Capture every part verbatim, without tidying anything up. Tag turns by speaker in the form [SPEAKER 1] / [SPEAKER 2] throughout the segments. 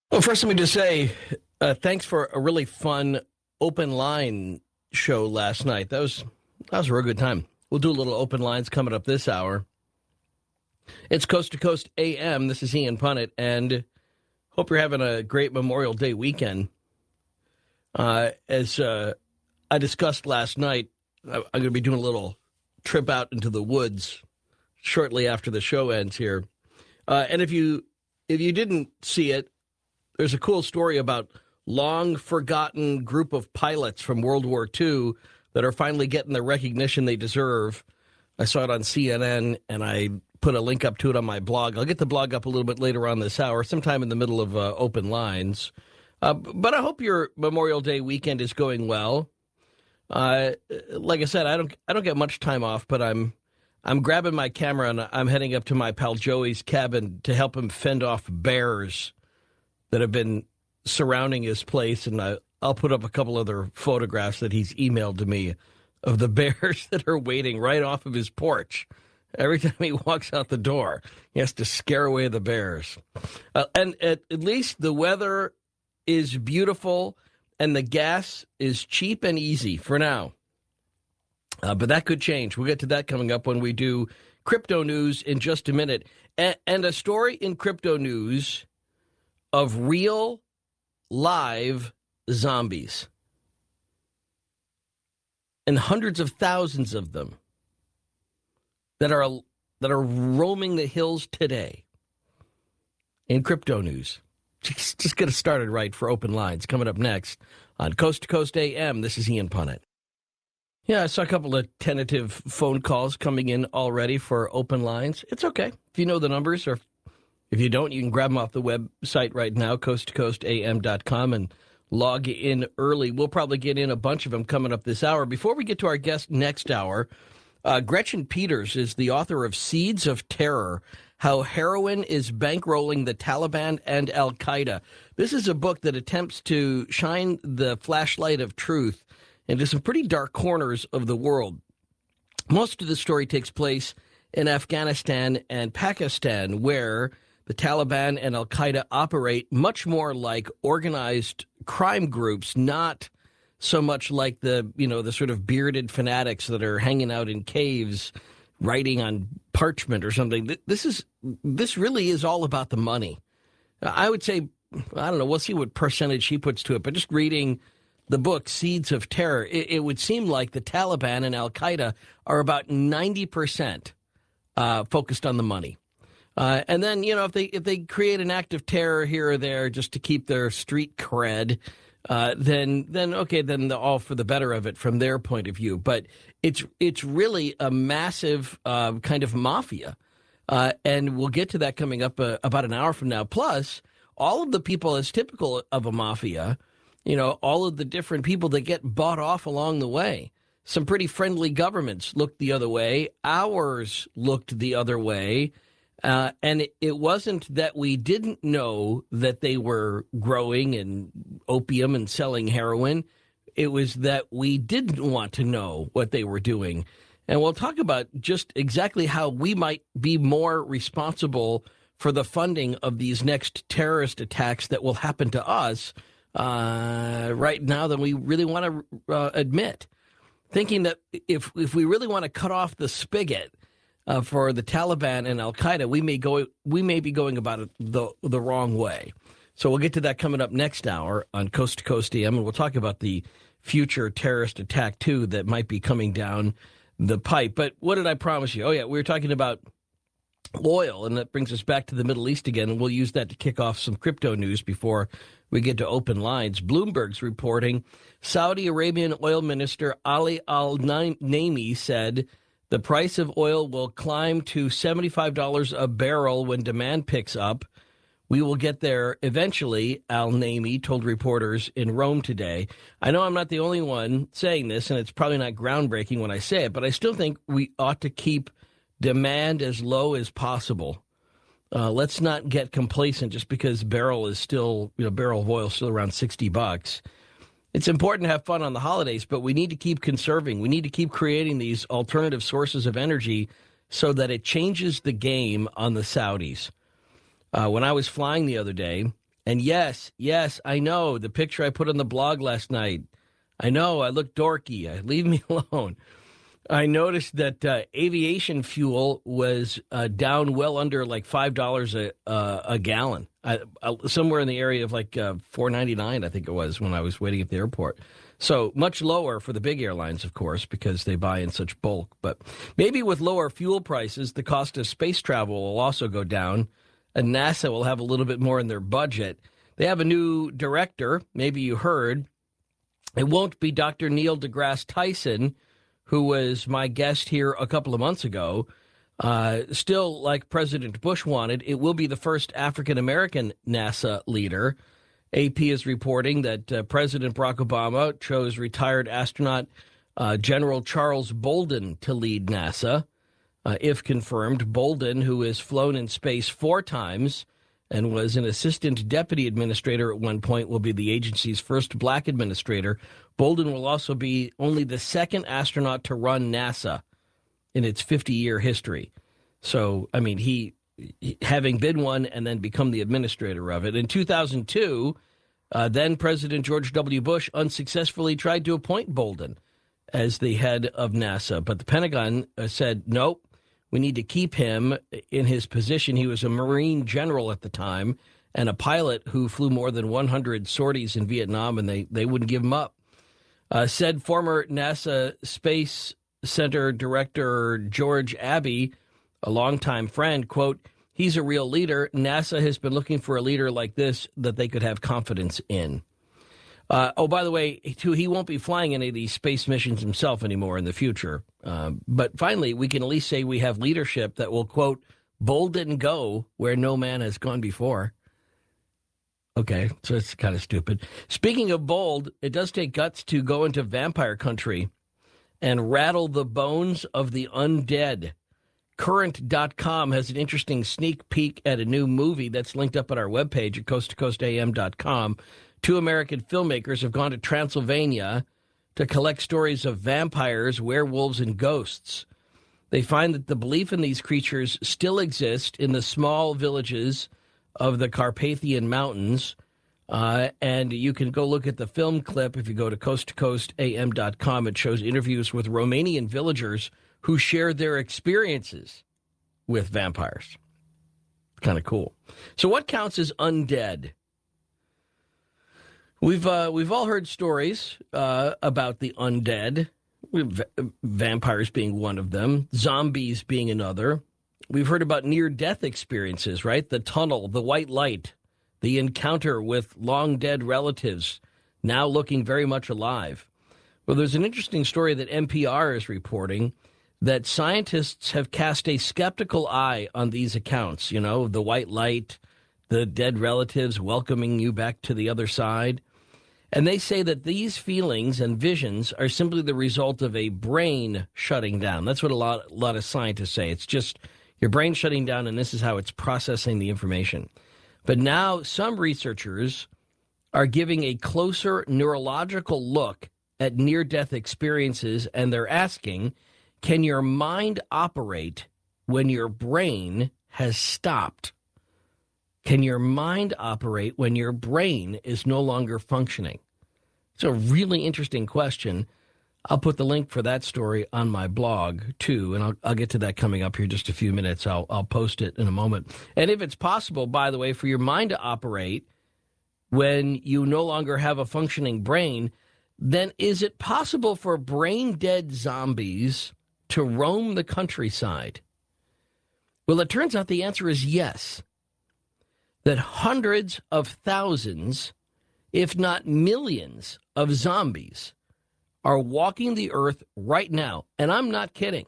[SPEAKER 1] Well, first, let me just say uh, thanks for a really fun open line show last night. That was that was a real good time. We'll do a little open lines coming up this hour. It's Coast to Coast A M. This is Ian Punnett, and hope you're having a great Memorial Day weekend. Uh, as uh, I discussed last night, I'm going to be doing a little trip out into the woods shortly after the show ends here. Uh, and if you if you didn't see it, there's a cool story about long-forgotten group of pilots from World War Two that are finally getting the recognition they deserve. I saw it on C N N, and I put a link up to it on my blog. I'll get the blog up a little bit later on this hour, sometime in the middle of uh, open lines. Uh, but I hope your Memorial Day weekend is going well. Uh, like I said, I don't I don't get much time off, but I'm I'm grabbing my camera and I'm heading up to my pal Joey's cabin to help him fend off bears that have been surrounding his place, and I, I'll put up a couple other photographs that he's emailed to me of the bears that are waiting right off of his porch. Every time he walks out the door, he has to scare away the bears. Uh, and at, at least the weather is beautiful, and the gas is cheap and easy for now. Uh, but that could change. We'll get to that coming up when we do crypto news in just a minute. A- and a story in crypto news of real, live zombies. And hundreds of thousands of them that are that are roaming the hills today. In crypto news. Just, just get us started right for open lines. Coming up next on Coast to Coast A M, this is Ian Punnett. Yeah, I saw a couple of tentative phone calls coming in already for open lines. It's okay. If you know the numbers, or if you don't, you can grab them off the website right now, coast to coast a m dot com, and log in early. We'll probably get in a bunch of them coming up this hour. Before we get to our guest next hour, uh, Gretchen Peters is the author of Seeds of Terror, How Heroin is Bankrolling the Taliban and Al-Qaeda. This is a book that attempts to shine the flashlight of truth into some pretty dark corners of the world. Most of the story takes place in Afghanistan and Pakistan, where the Taliban and Al-Qaeda operate much more like organized crime groups, not so much like the, you know, the sort of bearded fanatics that are hanging out in caves writing on parchment or something. This is this really is all about the money. I would say, I don't know, we'll see what percentage he puts to it, but just reading the book, Seeds of Terror, it, it would seem like the Taliban and Al-Qaeda are about ninety percent uh, focused on the money. Uh, and then, you know, if they if they create an act of terror here or there just to keep their street cred, uh, then then okay, then they're all for the better of it from their point of view. But it's it's really a massive uh, kind of mafia, uh, and we'll get to that coming up uh, about an hour from now. Plus, all of the people, as typical of a mafia, you know, all of the different people that get bought off along the way. Some pretty friendly governments looked the other way. Ours looked the other way. Uh, and it, it wasn't that we didn't know that they were growing in opium and selling heroin. It was that we didn't want to know what they were doing. And we'll talk about just exactly how we might be more responsible for the funding of these next terrorist attacks that will happen to us uh, right now than we really want to uh, admit. Thinking that if if we really want to cut off the spigot Uh, for the Taliban and Al-Qaeda, we may go, we may be going about it the the wrong way. So we'll get to that coming up next hour on Coast to Coast A M, and we'll talk about the future terrorist attack, too, that might be coming down the pipe. But what did I promise you? Oh, yeah, we were talking about oil, and that brings us back to the Middle East again, and we'll use that to kick off some crypto news before we get to open lines. Bloomberg's reporting Saudi Arabian oil minister Ali Al-Naimi said the price of oil will climb to seventy-five dollars a barrel when demand picks up. We will get there eventually, Al-Naimi told reporters in Rome today. I know I'm not the only one saying this, and it's probably not groundbreaking when I say it, but I still think we ought to keep demand as low as possible. Uh, let's not get complacent just because barrel is still, you know, barrel of oil is still around sixty bucks. It's important to have fun on the holidays, but we need to keep conserving. We need to keep creating these alternative sources of energy so that it changes the game on the Saudis. Uh, when I was flying the other day, And yes, yes, I know the picture I put on the blog last night. I know I look dorky. Leave me alone. I noticed that uh, aviation fuel was uh, down well under like five dollars a uh, a gallon, I, uh, somewhere in the area of like uh, four ninety nine. I think it was when I was waiting at the airport. So much lower for the big airlines, of course, because they buy in such bulk. But maybe with lower fuel prices, the cost of space travel will also go down, and NASA will have a little bit more in their budget. They have a new director. Maybe you heard. It won't be Doctor Neil deGrasse Tyson, who was my guest here a couple of months ago. Uh, still, like President Bush wanted, it will be the first African-American NASA leader. A P is reporting that uh, President Barack Obama chose retired astronaut uh, General Charles Bolden to lead NASA. Uh, if confirmed, Bolden, who has flown in space four times and was an assistant deputy administrator at one point, will be the agency's first black administrator. Bolden will also be only the second astronaut to run NASA in its fifty-year history. So, I mean, he, having been one and then become the administrator of it. In two thousand two, uh, then President George W. Bush unsuccessfully tried to appoint Bolden as the head of NASA. But the Pentagon uh, said, nope, we need to keep him in his position. He was a Marine general at the time and a pilot who flew more than one hundred sorties in Vietnam, and they, they wouldn't give him up. Uh, said former NASA Space Center Director George Abbey, a longtime friend, quote, he's a real leader. NASA has been looking for a leader like this that they could have confidence in. Uh, oh, by the way, too, he won't be flying any of these space missions himself anymore in the future. Uh, but finally, we can at least say we have leadership that will, quote, bold and go where no man has gone before. Okay, so it's kind of stupid. Speaking of bold, it does take guts to go into vampire country and rattle the bones of the undead. Current dot com has an interesting sneak peek at a new movie that's linked up at our webpage at coast to coast a m dot com. Two American filmmakers have gone to Transylvania to collect stories of vampires, werewolves, and ghosts. They find that the belief in these creatures still exist in the small villages of the Carpathian Mountains. Uh, and you can go look at the film clip if you go to coast to coast a m dot com. It shows interviews with Romanian villagers who shared their experiences with vampires. Kind of cool. So what counts as undead? We've uh, we've all heard stories uh, about the undead, v- vampires being one of them, zombies being another. We've heard about near-death experiences, right? The tunnel, the white light, the encounter with long-dead relatives, now looking very much alive. Well, there's an interesting story that N P R is reporting that scientists have cast a skeptical eye on these accounts, you know, the white light, the dead relatives welcoming you back to the other side. And they say that these feelings and visions are simply the result of a brain shutting down. That's what a lot, a lot of scientists say. It's just your brain shutting down, and this is how it's processing the information. But now some researchers are giving a closer neurological look at near-death experiences, and they're asking, can your mind operate when your brain has stopped? Can your mind operate when your brain is no longer functioning? It's a really interesting question. I'll put the link for that story on my blog, too, and I'll, I'll get to that coming up here in just a few minutes. I'll, I'll post it in a moment. And if it's possible, by the way, for your mind to operate when you no longer have a functioning brain, then is it possible for brain-dead zombies to roam the countryside? Well, it turns out the answer is yes. That hundreds of thousands, if not millions, of zombies are walking the earth right now. And I'm not kidding.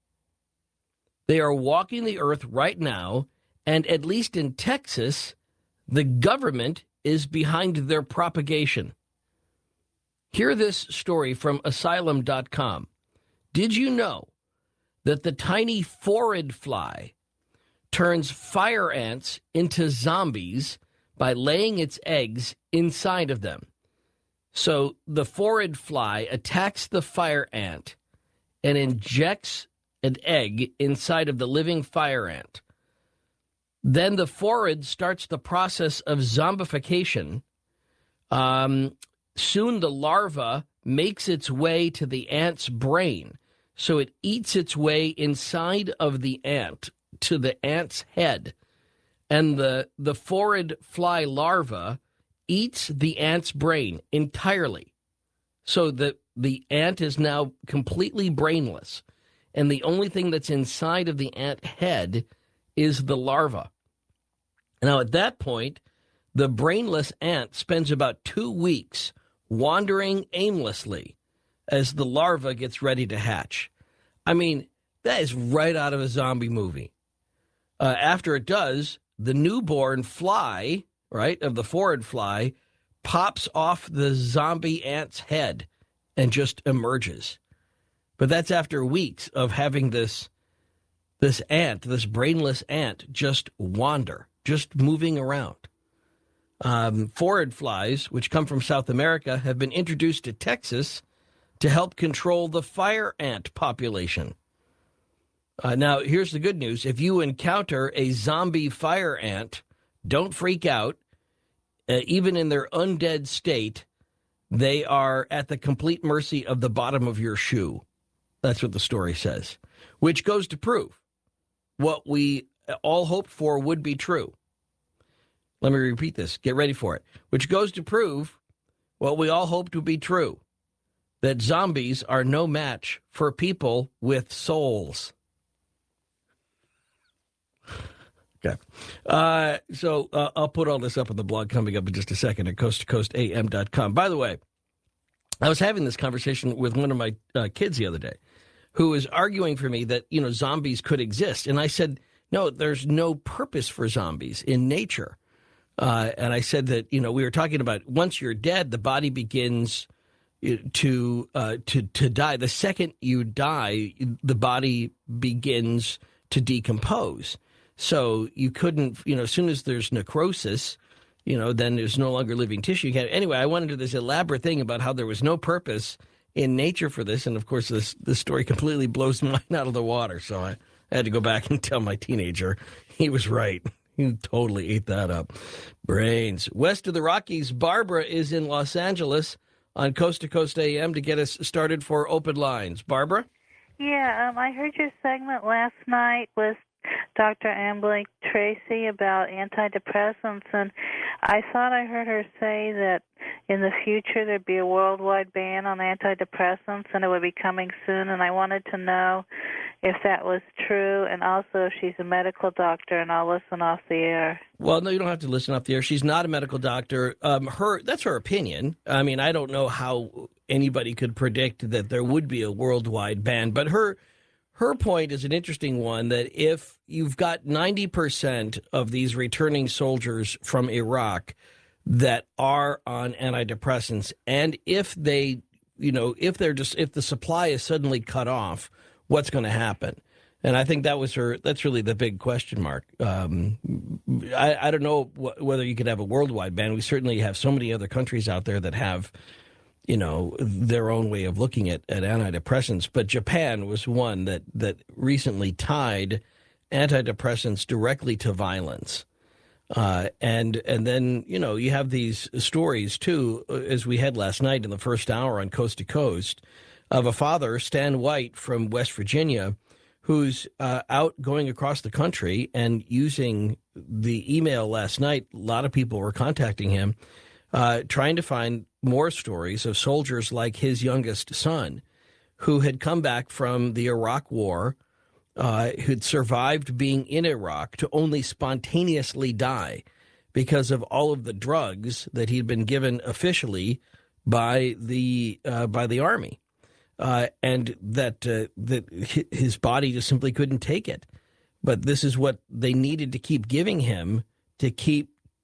[SPEAKER 1] They are walking the earth right now, and at least in Texas, the government is behind their propagation. Hear this story from asylum dot com. Did you know that the tiny phorid fly turns fire ants into zombies by laying its eggs inside of them? So the phorid fly attacks the fire ant and injects an egg inside of the living fire ant. Then the phorid starts the process of zombification. Um, soon the larva makes its way to the ant's brain. So it eats its way inside of the ant to the ant's head. And the, the phorid fly larva eats the ant's brain entirely. So the, the ant is now completely brainless. And the only thing that's inside of the ant head is the larva. Now, at that point, the brainless ant spends about two weeks wandering aimlessly as the larva gets ready to hatch. I mean, that is right out of a zombie movie. Uh, after it does, the newborn fly, right, of the phorid fly, pops off the zombie ant's head and just emerges. But that's after weeks of having this, this ant, this brainless ant, just wander, just moving around. Um, phorid flies, which come from South America, have been introduced to Texas to help control the fire ant population. Uh, now, here's the good news. If you encounter a zombie fire ant, don't freak out. Uh, even in their undead state, they are at the complete mercy of the bottom of your shoe. That's what the story says, which goes to prove what we all hoped for would be true. Let me repeat this. Get ready for it. Which goes to prove what we all hoped would be true, that zombies are no match for people with souls. Okay. Uh, so uh, I'll put all this up on the blog coming up in just a second at coast to coast a m dot com. By the way, I was having this conversation with one of my uh, kids the other day who was arguing for me that, you know, zombies could exist. And I said, no, there's no purpose for zombies in nature. Uh, and I said that, you know, we were talking about once you're dead, the body begins to uh, to to die. The second you die, the body begins to decompose. So you couldn't, you know, as soon as there's necrosis, you know, then there's no longer living tissue. You can't, anyway, I went into this elaborate thing about how there was no purpose in nature for this. And, of course, this, this story completely blows mine out of the water. So I, I had to go back and tell my teenager he was right. He totally ate that up. Brains. West of the Rockies, Barbara is in Los Angeles on Coast to Coast A M to get us started for Open Lines. Barbara?
[SPEAKER 2] Yeah, um, I heard your segment last night with Doctor Amberly Tracy about antidepressants, and I thought I heard her say that in the future there'd be a worldwide ban on antidepressants and it would be coming soon, and I wanted to know if that was true, and also if she's a medical doctor, and I'll listen off the air.
[SPEAKER 1] Well, no, you don't have to listen off the air. She's not a medical doctor. Um, her that's her opinion. I mean, I don't know how anybody could predict that there would be a worldwide ban, but her her point is an interesting one, that if you've got ninety percent of these returning soldiers from Iraq that are on antidepressants, and if they, you know, if they're just, if the supply is suddenly cut off, what's going to happen? And I think that was her, that's really the big question mark. Um, I, I don't know wh- whether you could have a worldwide ban. We certainly have so many other countries out there that have, you know, their own way of looking at, at antidepressants. But Japan was one that, that recently tied antidepressants directly to violence. Uh, and and then, you know, you have these stories, too, as we had last night in the first hour on Coast to Coast, of a father, Stan White from West Virginia, who's uh, out going across the country and using the email last night. A lot of people were contacting him, uh, trying to find more stories of soldiers like his youngest son, who had come back from the Iraq War, uh, who'd survived being in Iraq to only spontaneously die because of all of the drugs that he'd been given officially by the uh, by the Army. Uh, and that uh, that his body just simply couldn't take it. But this is what they needed to keep giving him to keep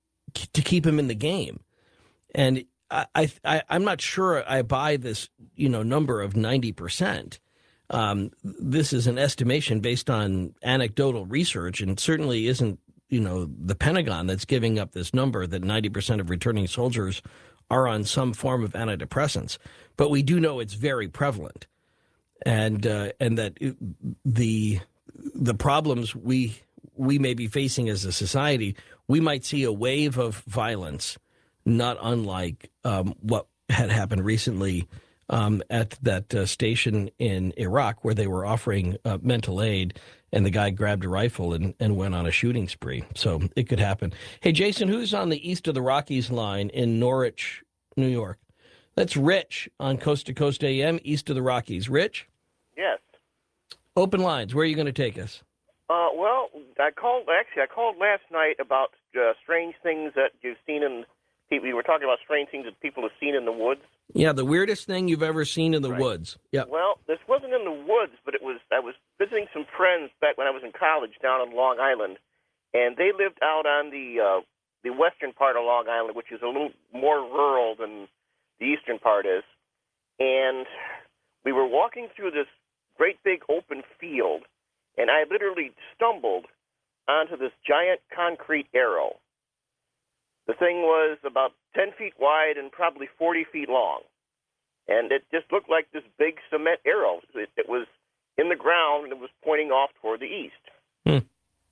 [SPEAKER 1] to keep him in the game. And I, I I'm not sure I buy this, you know, number of ninety percent. Um, this is an estimation based on anecdotal research, and certainly isn't, you know, the Pentagon that's giving up this number that ninety percent of returning soldiers are on some form of antidepressants. But we do know it's very prevalent, and uh, and that it, the the problems we we may be facing as a society, we might see a wave of violence, not unlike um, what had happened recently um, at that uh, station in Iraq where they were offering uh, mental aid, and the guy grabbed a rifle and, and went on a shooting spree. So it could happen. Hey, Jason, who's on the east of the Rockies line in Norwich, New York? That's Rich on Coast to Coast A M, east of the Rockies. Rich?
[SPEAKER 3] Yes.
[SPEAKER 1] Open lines. Where are you going to take us?
[SPEAKER 3] Uh, well, I called, actually, I called last night about uh, strange things that you've seen in, we were talking about strange things that people have seen in the woods.
[SPEAKER 1] Yeah, the weirdest thing you've ever seen in the
[SPEAKER 3] Right.
[SPEAKER 1] woods. Yeah.
[SPEAKER 3] Well, this wasn't in the woods, but it was, I was visiting some friends back when I was in college down on Long Island, and they lived out on the, uh, the western part of Long Island, which is a little more rural than the eastern part is. And we were walking through this great big open field, and I literally stumbled onto this giant concrete arrow. The thing was about ten feet wide and probably forty feet long. And it just looked like this big cement arrow. It, it was in the ground, and it was pointing off toward the east.
[SPEAKER 1] Hmm.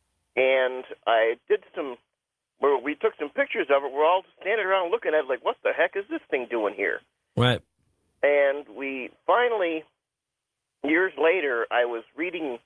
[SPEAKER 3] And I did some, well, we took some pictures of it. We're all standing around looking at it like, what the heck is this thing doing here?
[SPEAKER 1] Right.
[SPEAKER 3] And we finally, years later, I was reading,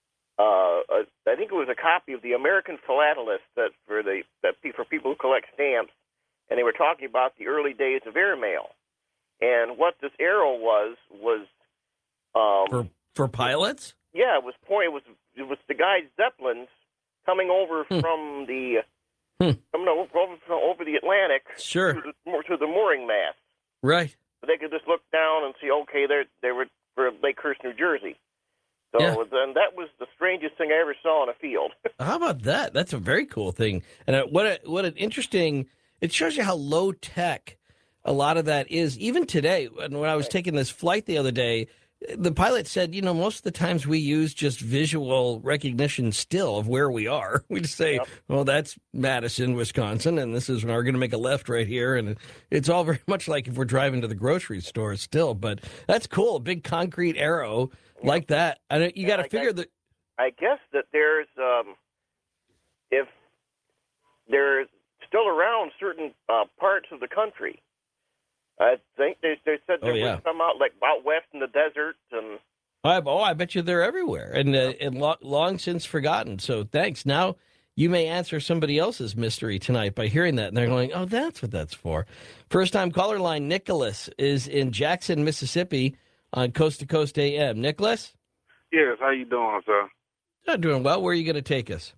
[SPEAKER 3] uh, a, I think it was a copy of the American Philatelist that for the that for people who collect stamps, and they were talking about the early days of airmail. And what this arrow was was, um,
[SPEAKER 1] For for pilots?
[SPEAKER 3] yeah, it was point. It was it was the guys Zeppelins coming over
[SPEAKER 1] Hmm.
[SPEAKER 3] from the
[SPEAKER 1] Hmm.
[SPEAKER 3] coming over, over over the Atlantic
[SPEAKER 1] Sure.
[SPEAKER 3] to the, to the mooring mast.
[SPEAKER 1] Right.
[SPEAKER 3] They could just look down and see, okay, they're, they were for Lakehurst, New Jersey. So
[SPEAKER 1] Yeah.
[SPEAKER 3] then that was the strangest thing I ever saw in a field.
[SPEAKER 1] How about that? That's a very cool thing. And uh, what a, what an interesting, it shows you how low tech a lot of that is. Even today, when when I was taking this flight the other day, the pilot said, you know, most of the times we use just visual recognition still of where we are. We just say,
[SPEAKER 3] Yep.
[SPEAKER 1] well, that's Madison, Wisconsin, and this is, we're going to make a left right here. And it's all very much like if we're driving to the grocery store still. But that's cool. A big concrete arrow like that. I don't, you got to
[SPEAKER 3] I-
[SPEAKER 1] figure
[SPEAKER 3] I-
[SPEAKER 1] that.
[SPEAKER 3] I guess that there's, um, if they're still around certain uh, parts of the country, I think they, they said there
[SPEAKER 1] Oh, yeah.
[SPEAKER 3] was some out, like out west in the desert. And
[SPEAKER 1] I, oh, I bet you they're everywhere and uh, and lo- long since forgotten. So thanks. Now you may answer somebody else's mystery tonight by hearing that. And they're going, oh, that's what that's for. First time caller line, Nicholas, is in Jackson, Mississippi on Coast to Coast A M. Nicholas?
[SPEAKER 4] Yes, how you doing, sir?
[SPEAKER 1] Not doing well. Where are you going to take us?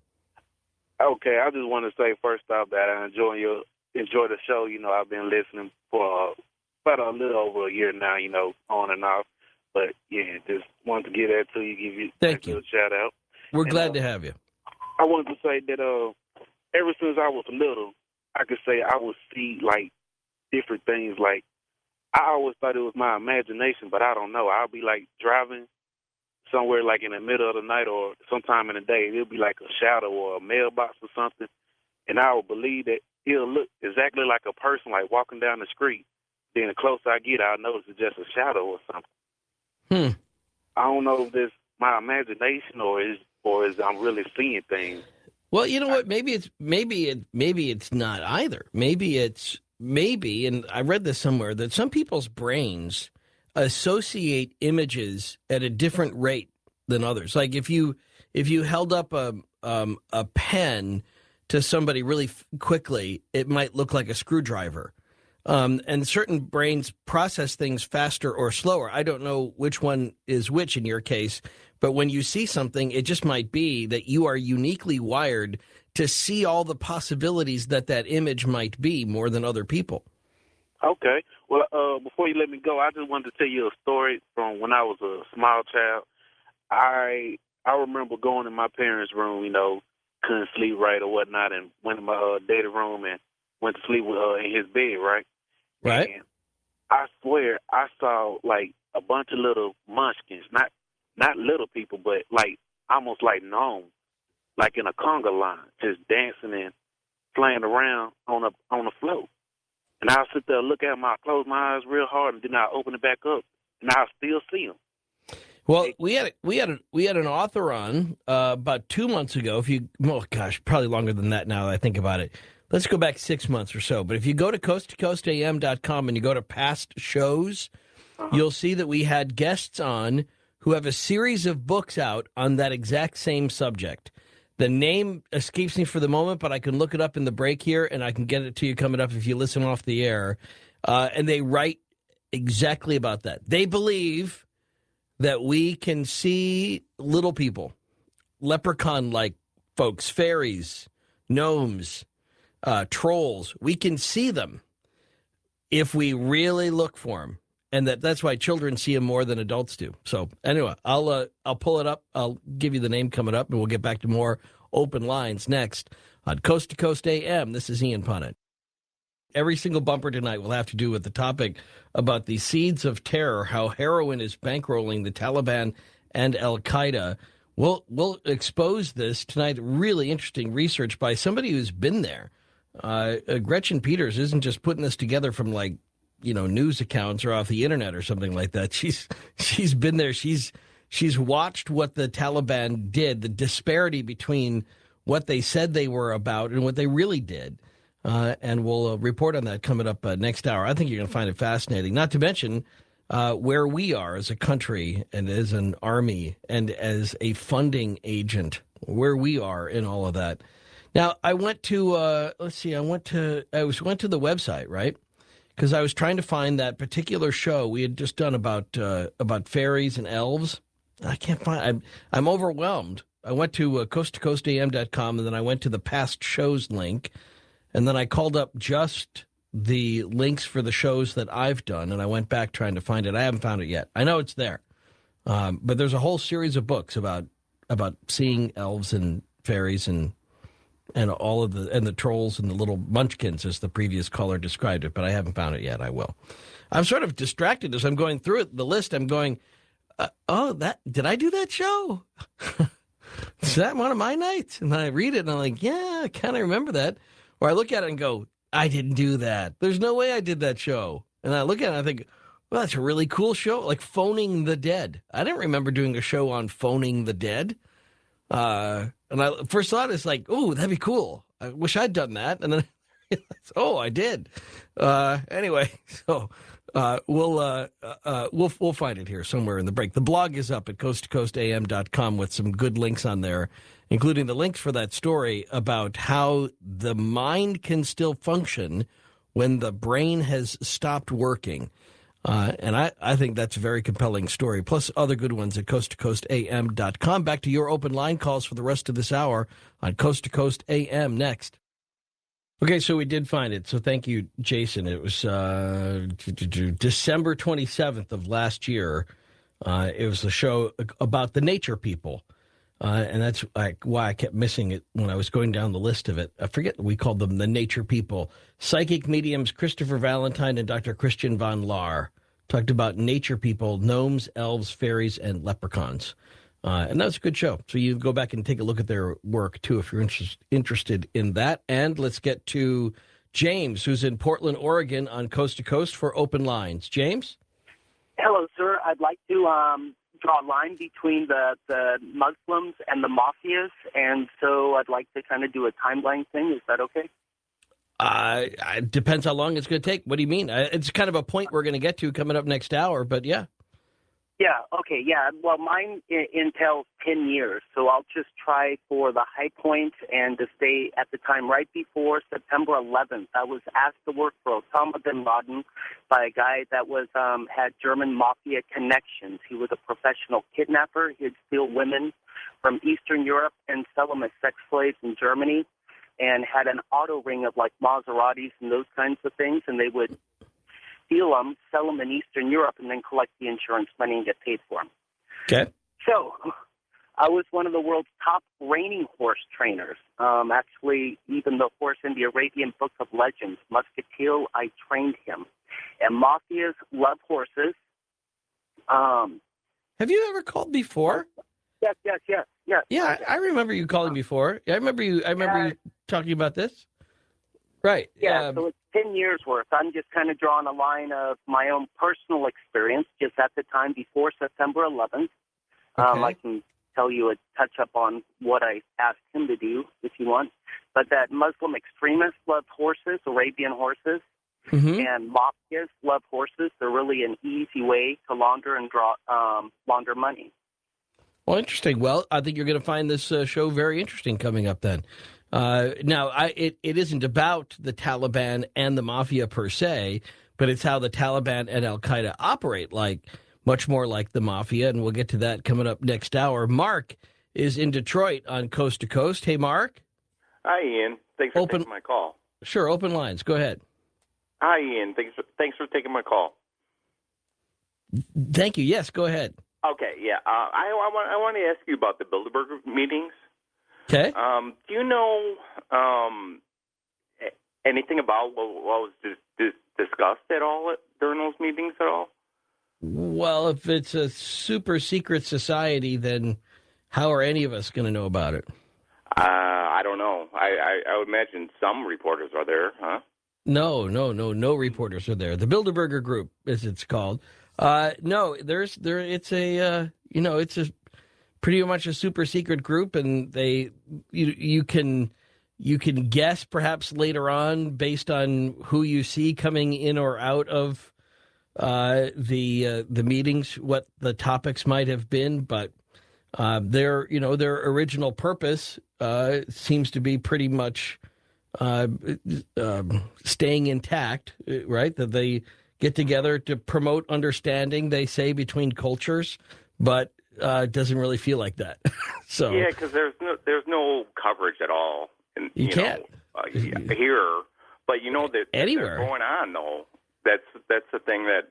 [SPEAKER 4] Okay, I just want to say first off that I enjoy your enjoy the show. You know, I've been listening for uh, about a little over a year now. You know, on and off. But yeah, just wanted to get that to you, give you
[SPEAKER 1] Thank
[SPEAKER 4] a
[SPEAKER 1] you.
[SPEAKER 4] little shout out.
[SPEAKER 1] We're
[SPEAKER 4] And,
[SPEAKER 1] glad
[SPEAKER 4] uh,
[SPEAKER 1] to have you.
[SPEAKER 4] I wanted to say that uh, ever since I was little, I could say I would see like different things. Like I always thought it was my imagination, but I don't know. I'll be like driving somewhere like in the middle of the night or sometime in the day. It'll be like a shadow or a mailbox or something, and I would believe that it'll look exactly like a person like walking down the street. Then the closer I get, I'll notice it's just a shadow or something.
[SPEAKER 1] Hmm.
[SPEAKER 4] I don't know if it's my imagination or is or is I'm really seeing things.
[SPEAKER 1] Well, you know what? Maybe it's maybe it maybe it's not either. Maybe it's maybe, and I read this somewhere that some people's brains associate images at a different rate than others. Like if you if you held up a um, a pen to somebody really f- quickly, it might look like a screwdriver. Um, and certain brains process things faster or slower. I don't know which one is which in your case, but when you see something, it just might be that you are uniquely wired to see all the possibilities that that image might be more than other people.
[SPEAKER 4] Okay. Well, uh, before you let me go, I just wanted to tell you a story from when I was a small child. I I remember going in my parents' room, you know, couldn't sleep right or whatnot, and went in my uh, daddy room and went to sleep with, uh, in his bed, right?
[SPEAKER 1] Right.
[SPEAKER 4] And I swear I saw like a bunch of little munchkins, not not little people, but like almost like gnomes, like in a conga line, just dancing and playing around on a on the floor. And I'll sit there, look at them, I'll close my eyes real hard, and then I'll open it back up, and I'll still see them.
[SPEAKER 1] Well, we had we had a, we had an author on uh, about two months ago. If you, oh gosh, probably longer than that now that I think about it. Let's go back six months or so. But if you go to coast to coast a m dot com and you go to past shows,
[SPEAKER 3] Uh-huh.
[SPEAKER 1] you'll see that we had guests on who have a series of books out on that exact same subject. The name escapes me for the moment, but I can look it up in the break here, and I can get it to you coming up if you listen off the air. Uh, and they write exactly about that. They believe that we can see little people, leprechaun-like folks, fairies, gnomes, uh, trolls. We can see them if we really look for them, and that that's why children see them more than adults do. So anyway, I'll uh, I'll pull it up. I'll give you the name coming up, and we'll get back to more open lines next on Coast to Coast A M. This is Ian Punnett. Every single bumper tonight will have to do with the topic about the seeds of terror, how heroin is bankrolling the Taliban and Al-Qaeda. We'll, we'll expose this tonight. Really interesting research by somebody who's been there. Uh, uh, Gretchen Peters isn't just putting this together from, like, you know, news accounts or off the internet or something like that. She's she's been there. She's she's watched what the Taliban did, the disparity between what they said they were about and what they really did. Uh, and we'll uh, report on that coming up uh, next hour. I think you're going to find it fascinating, not to mention uh, where we are as a country and as an army and as a funding agent, where we are in all of that. Now, I went to, uh, let's see, I went to, I was went to the website, right? Because I was trying to find that particular show we had just done about uh, about fairies and elves. I can't find, I'm, I'm overwhelmed. I went to uh, coast to coast a m dot com, and then I went to the past shows link. And then I called up just the links for the shows that I've done, and I went back trying to find it. I haven't found it yet. I know it's there. Um, but there's a whole series of books about about seeing elves and fairies and and all of the and the trolls and the little munchkins, as the previous caller described it, but I haven't found it yet. I will. I'm sort of distracted as I'm going through it, the list. I'm going, uh, oh, that did I do that show? Is that one of my nights? And then I read it, and I'm like, yeah, I kind of remember that. Or I look at it and go, I didn't do that. There's no way I did that show. And I look at it and I think, well, that's a really cool show, like Phoning the Dead. I didn't remember doing a show on phoning the dead. Uh, and I first thought it's like, oh, that'd be cool. I wish I'd done that. And then I realized, oh, I did. Uh, anyway, so uh, we'll uh, uh, we'll we'll find it here somewhere in the break. The blog is up at coast to coast a m dot com with some good links on there, including the links for that story about how the mind can still function when the brain has stopped working. Uh, and I, I think that's a very compelling story, plus other good ones at coast to coast a m dot com. Back to your open line calls for the rest of this hour on Coast to Coast A M next. Okay, so we did find it. So thank you, Jason. It was uh, December twenty-seventh of last year. Uh, it was a show about the nature people. Uh, and that's like why I kept missing it when I was going down the list of it. I forget, we called them the nature people. Psychic mediums Christopher Valentine and Doctor Christian von Lahr talked about nature people, gnomes, elves, fairies, and leprechauns. Uh, and that was a good show. So you go back and take a look at their work, too, if you're interest, interested in that. And let's get to James, who's in Portland, Oregon, on Coast to Coast for Open Lines. James?
[SPEAKER 5] Hello, sir. I'd like to um, draw a line between the, the Muslims and the mafias, and so I'd like to kind of do a timeline thing. Is that okay?
[SPEAKER 1] Uh, it depends how long it's going to take. What do you mean? Uh, It's kind of a point we're going to get to coming up next hour, but yeah.
[SPEAKER 5] Yeah, okay, yeah. Well, mine I- entails ten years, so I'll just try for the high point and to stay at the time right before September eleventh. I was asked to work for Osama bin Laden by a guy that was um, had German mafia connections. He was a professional kidnapper. He'd steal women from Eastern Europe and sell them as sex slaves in Germany, and had an auto ring of like Maseratis and those kinds of things, and they would steal them, sell them in Eastern Europe, and then collect the insurance money and get paid for them.
[SPEAKER 1] Okay.
[SPEAKER 5] So I was one of the world's top reining horse trainers. Um, actually, even the horse in the Arabian Book of Legends, Muscatel, I trained him. And mafias love horses. Um,
[SPEAKER 1] Have you ever called before?
[SPEAKER 5] yes, yes, yes, yes.
[SPEAKER 1] Yeah, I, I remember you calling before. Yeah, I remember you. I remember
[SPEAKER 5] Yeah.
[SPEAKER 1] you talking about this. Right.
[SPEAKER 5] Yeah,
[SPEAKER 1] Um,
[SPEAKER 5] so it's ten years worth. I'm just kind of drawing a line of my own personal experience just at the time before September eleventh. Um,
[SPEAKER 1] Okay.
[SPEAKER 5] I can tell you a touch up on what I asked him to do if you want. But that Muslim extremists love horses, Arabian horses,
[SPEAKER 1] Mm-hmm.
[SPEAKER 5] and mafias love horses. They're really an easy way to launder and draw um, launder money.
[SPEAKER 1] Well, interesting. Well, I think you're going to find this uh, show very interesting coming up then. Uh, now, I, it, it isn't about the Taliban and the mafia per se, but it's how the Taliban and Al-Qaeda operate, like much more like the mafia, and we'll get to that coming up next hour. Mark is in Detroit on Coast to Coast. Hey, Mark.
[SPEAKER 6] Hi, Ian. Thanks for
[SPEAKER 1] Open-
[SPEAKER 6] taking my call.
[SPEAKER 1] Sure, open lines. Go ahead.
[SPEAKER 6] Hi, Ian. Thanks for, thanks for taking my call.
[SPEAKER 1] Thank you. Yes, go ahead.
[SPEAKER 6] Okay, yeah. Uh, I, I, want, I want to ask you about the Bilderberg meetings.
[SPEAKER 1] Okay.
[SPEAKER 6] Um, do you know um, a- anything about what, what was dis- dis- discussed at all at, during those meetings at all?
[SPEAKER 1] Well, if it's a super secret society, then how are any of us going to know about it?
[SPEAKER 6] Uh, I don't know. I, I, I would imagine some reporters are there, huh?
[SPEAKER 1] No, no, no, no reporters are there. The Bilderberger Group, as it's called. Uh, no, there's there. It's a uh, you know, it's a pretty much a super secret group, and they you you can you can guess perhaps later on based on who you see coming in or out of uh, the uh, the meetings what the topics might have been, but uh, their you know their original purpose uh, seems to be pretty much. Uh, um, staying intact, right? That they get together to promote understanding, they say, between cultures, but uh, it doesn't really feel like that. So
[SPEAKER 6] Yeah, because there's no there's no coverage at all. In,
[SPEAKER 1] You
[SPEAKER 6] you
[SPEAKER 1] can't.
[SPEAKER 6] know, uh, here, but you know that
[SPEAKER 1] Anywhere.
[SPEAKER 6] that's going on though. That's that's the thing that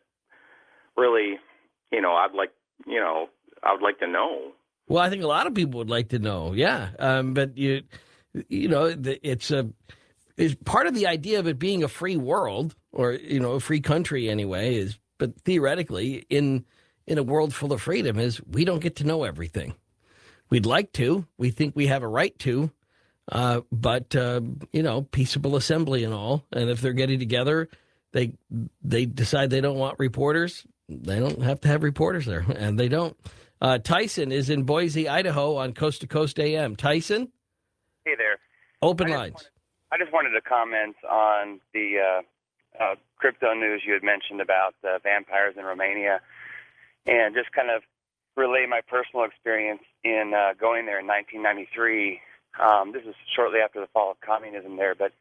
[SPEAKER 6] really, you know, I'd like, you know, I would like to know.
[SPEAKER 1] Well, I think a lot of people would like to know, yeah. Um, but you, you know, the- it's a is part of the idea of it being a free world, or you know, a free country anyway. Is but theoretically, in in a world full of freedom, is we don't get to know everything. We'd like to. We think we have a right to, uh, but uh, you know, peaceable assembly and all. And if they're getting together, they they decide they don't want reporters. They don't have to have reporters there, and they don't. Uh, Tyson is in Boise, Idaho, on Coast to Coast A M. Tyson,
[SPEAKER 7] Hey there.
[SPEAKER 1] open
[SPEAKER 7] I just
[SPEAKER 1] lines.
[SPEAKER 7] wanted- I just wanted to comment on the uh, uh, crypto news you had mentioned about uh, vampires in Romania, and just kind of relay my personal experience in uh, going there in nineteen ninety-three. Um, this is shortly after the fall of communism there, but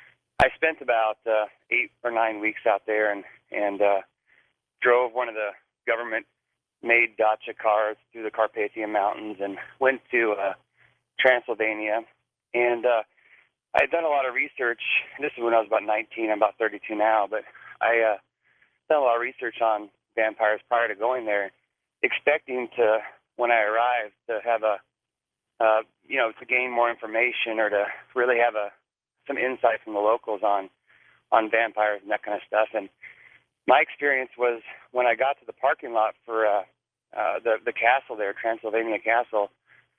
[SPEAKER 7] I spent about uh, eight or nine weeks out there and, and uh, drove one of the government-made Dacia cars through the Carpathian Mountains and went to uh, Transylvania. And uh, I had done a lot of research. This is when I was about nineteen. I'm about thirty-two now, but I uh, done a lot of research on vampires prior to going there, expecting to, when I arrived, to have a, uh, you know, to gain more information or to really have a some insight from the locals on on vampires and that kind of stuff. And my experience was when I got to the parking lot for uh, uh, the the castle there, Transylvania Castle.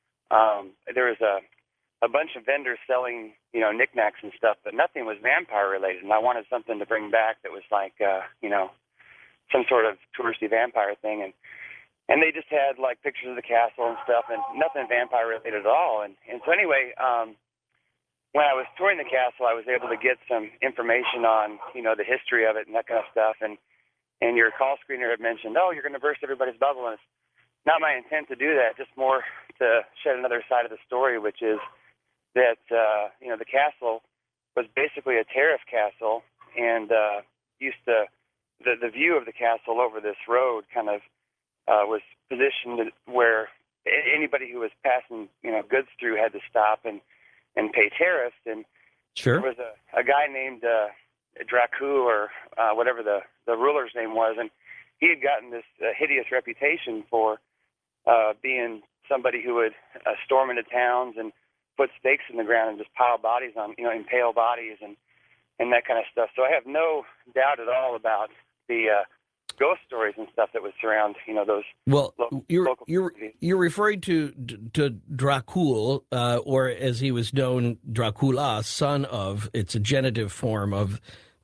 [SPEAKER 7] Um, there was a a bunch of vendors selling, you know, knickknacks and stuff, but nothing was vampire related. And I wanted something to bring back that was like, uh, you know, some sort of touristy vampire thing. And and they just had like pictures of the castle and stuff, and nothing vampire related at all. And and so anyway, um, when I was touring the castle, I was able to get some information on, you know, the history of it and that kind of stuff. And and your call screener had mentioned, oh, you're going to burst everybody's bubble, and it's not my intent to do that. Just more to shed another side of the story, which is that, uh, you know, the castle was basically a tariff castle, and uh, used to, the, the view of the castle over this road kind of uh, was positioned where anybody who was passing, you know, goods through had to stop and, and pay tariffs. And
[SPEAKER 1] Sure.
[SPEAKER 7] there was a, a guy named uh, Dracu, or uh, whatever the, the ruler's name was, and he had gotten this uh, hideous reputation for uh, being somebody who would uh, storm into towns and put stakes in the ground and just pile bodies on, you know, impale bodies and, and that kind of stuff. So I have no doubt at all about the uh, ghost stories and stuff that would surround, you know, those.
[SPEAKER 1] Well,
[SPEAKER 7] Local-
[SPEAKER 1] you're
[SPEAKER 7] local
[SPEAKER 1] you're
[SPEAKER 7] communities.
[SPEAKER 1] you're referring to to Dracul, uh, or as he was known, Dracula, son of. It's a genitive form of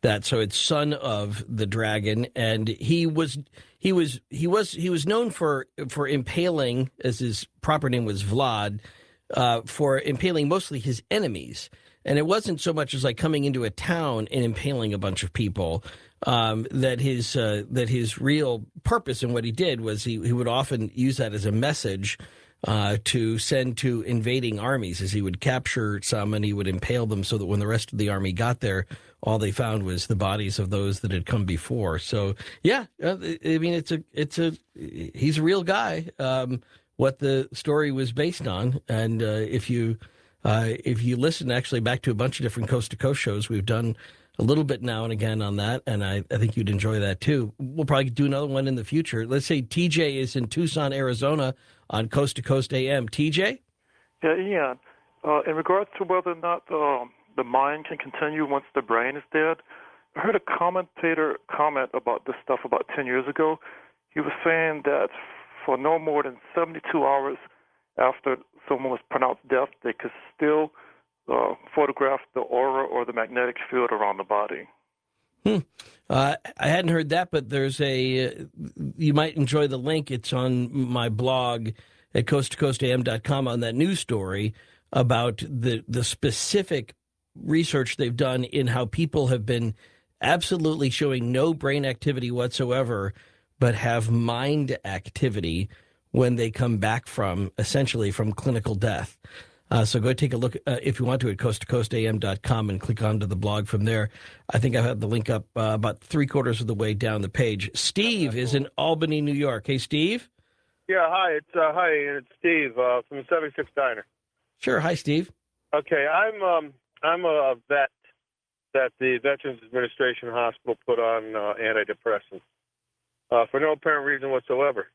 [SPEAKER 1] that. So it's son of the dragon, and he was he was he was he was known for for impaling, as his proper name was Vlad, uh, for impaling mostly his enemies. And it wasn't so much as like coming into a town and impaling a bunch of people. Um, that his uh, that his real purpose in what he did was he, he would often use that as a message uh, to send to invading armies, as he would capture some and he would impale them so that when the rest of the army got there, all they found was the bodies of those that had come before. So yeah, uh, I mean it's a it's a he's a real guy. Um, what the story was based on, and uh, if you uh, if you listen actually back to a bunch of different coast to coast shows we've done a little bit now and again on that, and I, I think you'd enjoy that too. We'll probably do another one in the future. Let's say T J is in Tucson, Arizona on Coast to Coast A M. T J?
[SPEAKER 8] Yeah, Ian, uh, in regards to whether or not um, the mind can continue once the brain is dead, I heard a commentator comment about this stuff about ten years ago. He was saying that for no more than seventy-two hours after someone was pronounced dead, they could still Uh, photograph the aura or the magnetic field around the body.
[SPEAKER 1] Hmm. Uh, I hadn't heard that, but there's a, uh, you might enjoy the link. It's on my blog at coast to coast a m dot com on that news story about the, the specific research they've done in how people have been absolutely showing no brain activity whatsoever, but have mind activity when they come back from, essentially, from clinical death. Uh, so go take a look, uh, if you want to, at coast to coast a m dot com and click onto the blog from there. I think I have the link up uh, about three quarters of the way down the page. Steve is in Albany, New York. Hey, Steve?
[SPEAKER 9] Yeah, hi. It's uh, hi, it's Steve uh, from the seventy-six Diner.
[SPEAKER 1] Sure. Hi, Steve.
[SPEAKER 9] Okay, I'm um, I'm a vet that the Veterans Administration Hospital put on uh, antidepressants uh, for no apparent reason whatsoever.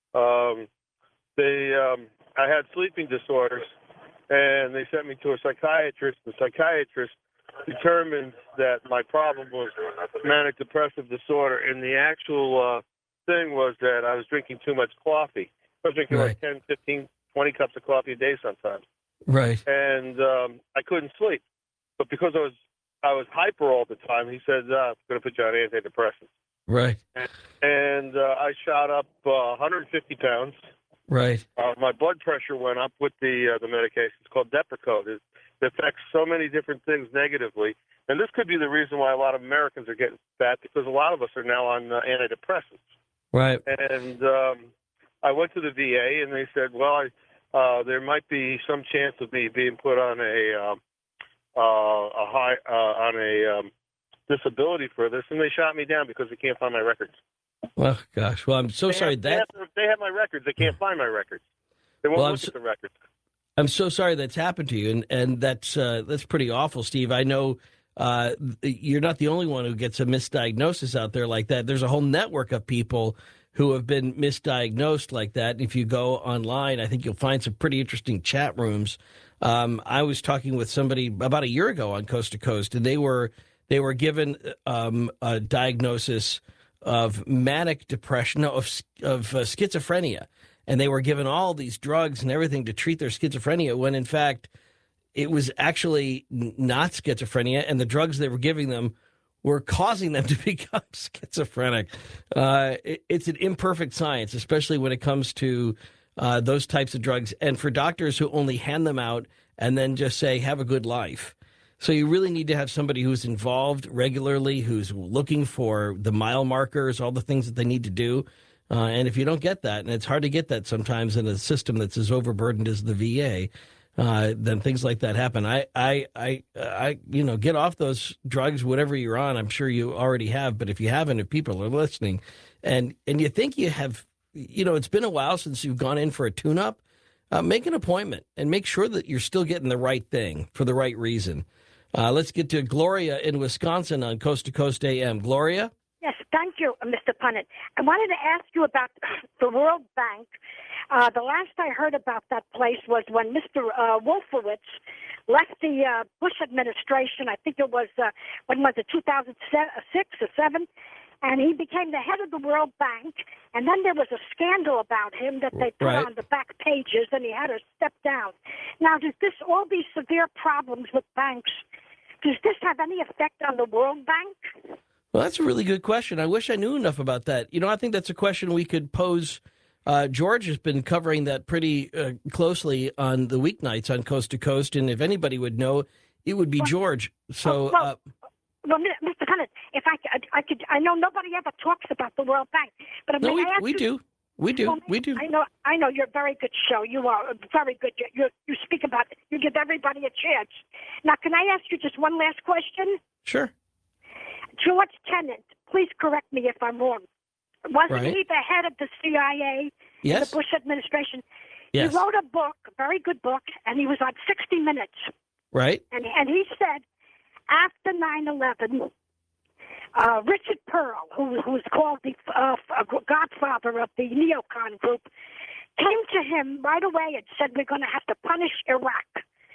[SPEAKER 9] Um, they, um, I had sleeping disorders. And they sent me to a psychiatrist. The psychiatrist determined that my problem was manic depressive disorder, and the actual uh, thing was that I was drinking too much coffee. I was drinking
[SPEAKER 1] right.
[SPEAKER 9] like ten, fifteen, twenty cups of coffee a day sometimes.
[SPEAKER 1] Right.
[SPEAKER 9] And um, I couldn't sleep. But because I was I was hyper all the time, he said, uh, I'm going to put you on antidepressants.
[SPEAKER 1] Right.
[SPEAKER 9] And, and uh, I shot up uh, one hundred fifty pounds.
[SPEAKER 1] Right.
[SPEAKER 9] Uh, my blood pressure went up with the uh, the medication. It's called Depakote. It, it affects so many different things negatively. And this could be the reason why a lot of Americans are getting fat, because a lot of us are now on uh, antidepressants.
[SPEAKER 1] Right.
[SPEAKER 9] And um, I went to the V A, and they said, well, I, uh, there might be some chance of me being put on a um, uh, a high uh, on a um, disability for this, and they shot me down because they can't find my records.
[SPEAKER 1] Well, gosh. Well, I'm so
[SPEAKER 9] they
[SPEAKER 1] sorry
[SPEAKER 9] have,
[SPEAKER 1] that
[SPEAKER 9] they have, they have my records. They can't find my records. They won't
[SPEAKER 1] well,
[SPEAKER 9] look
[SPEAKER 1] so,
[SPEAKER 9] at the records.
[SPEAKER 1] I'm so sorry that's happened to you, and and that's uh, that's pretty awful, Steve. I know uh, you're not the only one who gets a misdiagnosis out there like that. There's a whole network of people who have been misdiagnosed like that. And if you go online, I think you'll find some pretty interesting chat rooms. Um, I was talking with somebody about a year ago on Coast to Coast, and they were they were given um, a diagnosis of manic depression, no, of, of uh, schizophrenia. And they were given all these drugs and everything to treat their schizophrenia when, in fact, it was actually not schizophrenia. And the drugs they were giving them were causing them to become schizophrenic. Uh, it, it's an imperfect science, especially when it comes to uh, those types of drugs. And for doctors who only hand them out and then just say, have a good life. So you really need to have somebody who's involved regularly, who's looking for the mile markers, all the things that they need to do. Uh, and if you don't get that, and it's hard to get that sometimes in a system that's as overburdened as the V A, uh, then things like that happen. I, I, I, I, you know, get off those drugs, whatever you're on. I'm sure you already have, but if you haven't, if people are listening, and and you think you have, you know, it's been a while since you've gone in for a tune-up, uh, make an appointment and make sure that you're still getting the right thing for the right reason. Uh, let's get to Gloria in Wisconsin on Coast to Coast A M. Gloria?
[SPEAKER 10] Yes, thank you, Mister Punnett. I wanted to ask you about the World Bank. Uh, the last I heard about that place was when Mister Uh, Wolfowitz left the uh, Bush administration. I think it was, uh, when was it, two thousand six or seven? And he became the head of the World Bank. And then there was a scandal about him that they put
[SPEAKER 1] right.
[SPEAKER 10] on the back pages, and he had to step down. Now, does this all these severe problems with banks does this have any effect on the World Bank?
[SPEAKER 1] Well, that's a really good question. I wish I knew enough about that. You know, I think that's a question we could pose. Uh, George has been covering that pretty uh, closely on the weeknights on Coast to Coast, and if anybody would know, it would be George. So,
[SPEAKER 10] well,
[SPEAKER 1] uh,
[SPEAKER 10] well, Mister Punnett, if I, I, I could, I know nobody ever talks about the World Bank, but
[SPEAKER 1] no,
[SPEAKER 10] may
[SPEAKER 1] we,
[SPEAKER 10] I ask
[SPEAKER 1] we
[SPEAKER 10] you,
[SPEAKER 1] do. We do.
[SPEAKER 10] well,
[SPEAKER 1] We do.
[SPEAKER 10] I know. I know. You're a very good show. You are very good. You, you you speak about it. You give everybody a chance. Now, can I ask you just one last question?
[SPEAKER 1] Sure.
[SPEAKER 10] George Tenet, please correct me if I'm wrong. Wasn't
[SPEAKER 1] Right.
[SPEAKER 10] he the head of the C I A
[SPEAKER 1] Yes.
[SPEAKER 10] in the Bush administration?
[SPEAKER 1] Yes.
[SPEAKER 10] He wrote a book, a very good book, and he was on sixty minutes.
[SPEAKER 1] Right.
[SPEAKER 10] And and he said, after nine eleven, uh, Richard Pearl, who who's called the uh, godfather of the neocon group, came to him right away and said, "We're going to have to punish Iraq.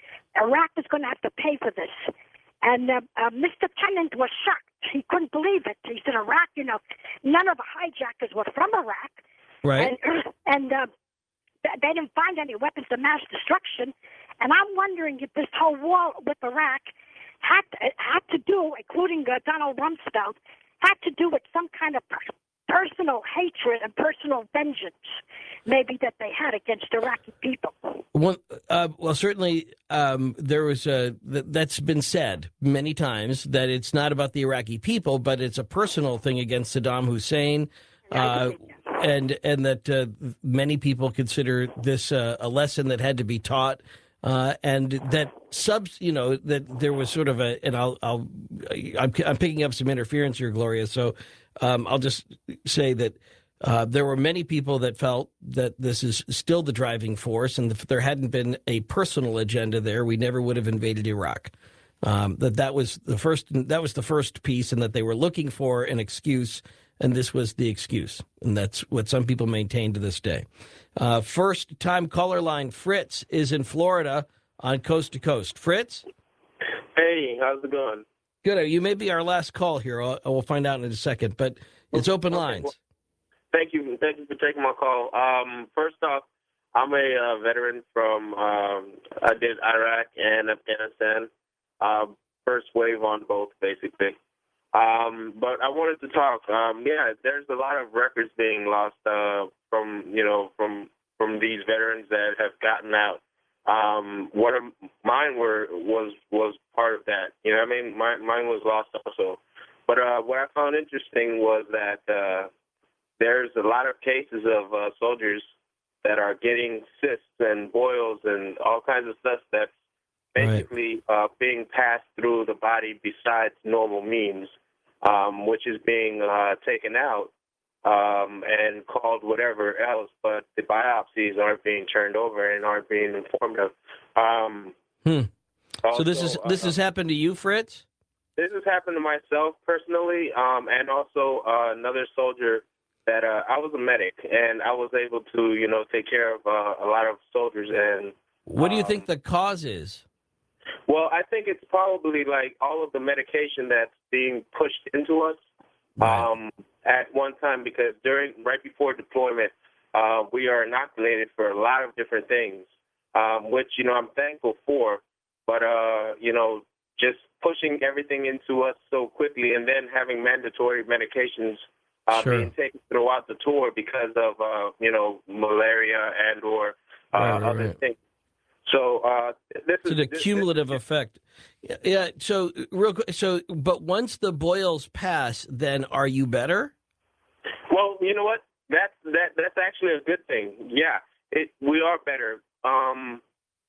[SPEAKER 10] Iraq is going to have to pay for this." And uh, uh, Mister Tennant was shocked. He couldn't believe it. He said, "Iraq, you know, none of the hijackers were from Iraq,
[SPEAKER 1] Right.
[SPEAKER 10] and and uh, they didn't find any weapons of mass destruction." And I'm wondering if this whole war with Iraq had to, had to do, including uh, Donald Rumsfeld, had to do with some kind of per- personal hatred and personal vengeance, maybe that they had against Iraqi people.
[SPEAKER 1] Well, uh, well, certainly um, there was a th- that's been said many times that it's not about the Iraqi people, but it's a personal thing against Saddam Hussein, uh, and and that uh, many people consider this uh, a lesson that had to be taught. Uh, and that subs, you know, that there was sort of a, and I'll, I'll, I'm, I'm picking up some interference here, Gloria. So um, I'll just say that uh, there were many people that felt that this is still the driving force, and if there hadn't been a personal agenda there, we never would have invaded Iraq. Um, that that was the first, that was the first piece, and that they were looking for an excuse, and this was the excuse, and that's what some people maintain to this day. Uh, first time caller line, Fritz is in Florida on Coast to Coast. Fritz?
[SPEAKER 11] Hey, how's it going?
[SPEAKER 1] Good. You may be our last call here. I'll, we'll find out in a second, but it's open
[SPEAKER 11] Okay,
[SPEAKER 1] lines.
[SPEAKER 11] well, thank you. Thank you for taking my call. Um, first off, I'm a uh, veteran from, um, I did Iraq and Afghanistan. Uh, first wave on both, basically. Um, but I wanted to talk. Um, yeah, there's a lot of records being lost uh, from you know from from these veterans that have gotten out. Um, one of mine were was was part of that. You know, what I mean, my, mine was lost also. But uh, what I found interesting was that uh, there's a lot of cases of uh, soldiers that are getting cysts and boils and all kinds of stuff that's basically right. uh, being passed through the body besides normal means. Um, which is being uh, taken out um, and called whatever else, but the biopsies aren't being turned over and aren't being informed of. Um,
[SPEAKER 1] hmm.
[SPEAKER 11] also,
[SPEAKER 1] so this is this
[SPEAKER 11] uh,
[SPEAKER 1] has happened to you, Fritz?
[SPEAKER 11] This has happened to myself personally, um, and also uh, another soldier that uh, I was a medic, and I was able to, you know, take care of uh, a lot of soldiers. And
[SPEAKER 1] what do you
[SPEAKER 11] um,
[SPEAKER 1] think the cause is?
[SPEAKER 11] Well, I think it's probably like all of the medication that's being pushed into us
[SPEAKER 1] Right.
[SPEAKER 11] um, at one time, because during right before deployment, uh, we are inoculated for a lot of different things, um, which, you know, I'm thankful for. But, uh, you know, just pushing everything into us so quickly and then having mandatory medications uh,
[SPEAKER 1] Sure.
[SPEAKER 11] being taken throughout the tour because of, uh, you know, malaria and or uh,
[SPEAKER 1] Right, right,
[SPEAKER 11] other
[SPEAKER 1] right.
[SPEAKER 11] things. So uh, this
[SPEAKER 1] It's
[SPEAKER 11] is
[SPEAKER 1] an
[SPEAKER 11] this-
[SPEAKER 1] cumulative effect. Yeah, yeah. So real quick. So, but once the boils pass, then are you better?
[SPEAKER 11] Well, you know what? That's that that's actually a good thing. Yeah, it we are better. Um,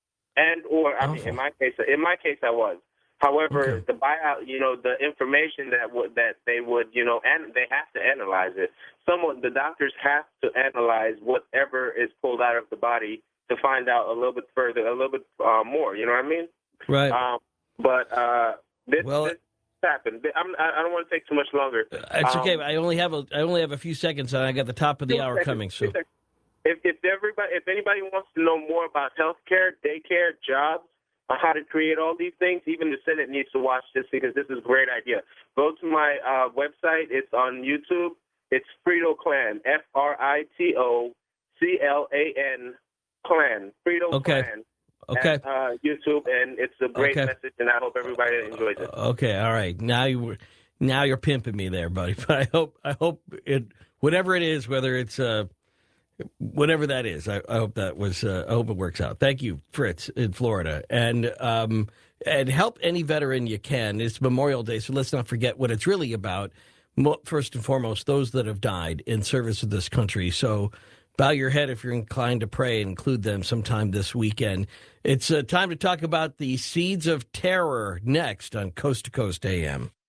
[SPEAKER 11] and or I mean,
[SPEAKER 1] Awful.
[SPEAKER 11] in my case, in my case, I was. However,
[SPEAKER 1] Okay.
[SPEAKER 11] the buyout, you know, the information that would that they would, you know, and they have to analyze it. Someone, the doctors have to analyze whatever is pulled out of the body to find out a little bit further, a little bit uh, more. You know what I mean?
[SPEAKER 1] Right.
[SPEAKER 11] Um, but uh, this,
[SPEAKER 1] Well,
[SPEAKER 11] this happened. I'm, I I don't want to take too much longer.
[SPEAKER 1] It's okay.
[SPEAKER 11] Um,
[SPEAKER 1] I only have a I only have a few seconds, and I got the top of the
[SPEAKER 11] Two
[SPEAKER 1] hour
[SPEAKER 11] seconds,
[SPEAKER 1] coming.
[SPEAKER 11] two
[SPEAKER 1] So
[SPEAKER 11] seconds. If, if everybody, if anybody wants to know more about healthcare, daycare, jobs, on how to create all these things, even the Senate needs to watch this because this is a great idea. Go to my uh, website. It's on YouTube. It's Frito Clan, F R I T O C L A N Clan, Frito
[SPEAKER 1] Okay.
[SPEAKER 11] Clan.
[SPEAKER 1] Okay.
[SPEAKER 11] at uh, YouTube, and it's a great
[SPEAKER 1] Okay.
[SPEAKER 11] message, and I hope everybody enjoys it.
[SPEAKER 1] Okay, all right. Now you were, now you're pimping me there, buddy. But I hope I hope it whatever it is, whether it's uh whatever that is, I, I hope that was uh, I hope it works out. Thank you, Fritz in Florida, and um and help any veteran you can. It's Memorial Day, so let's not forget what it's really about. Mo- First and foremost, those that have died in service of this country. So bow your head if you're inclined to pray and include them sometime this weekend. It's uh, time to talk about the seeds of terror next on Coast to Coast A M.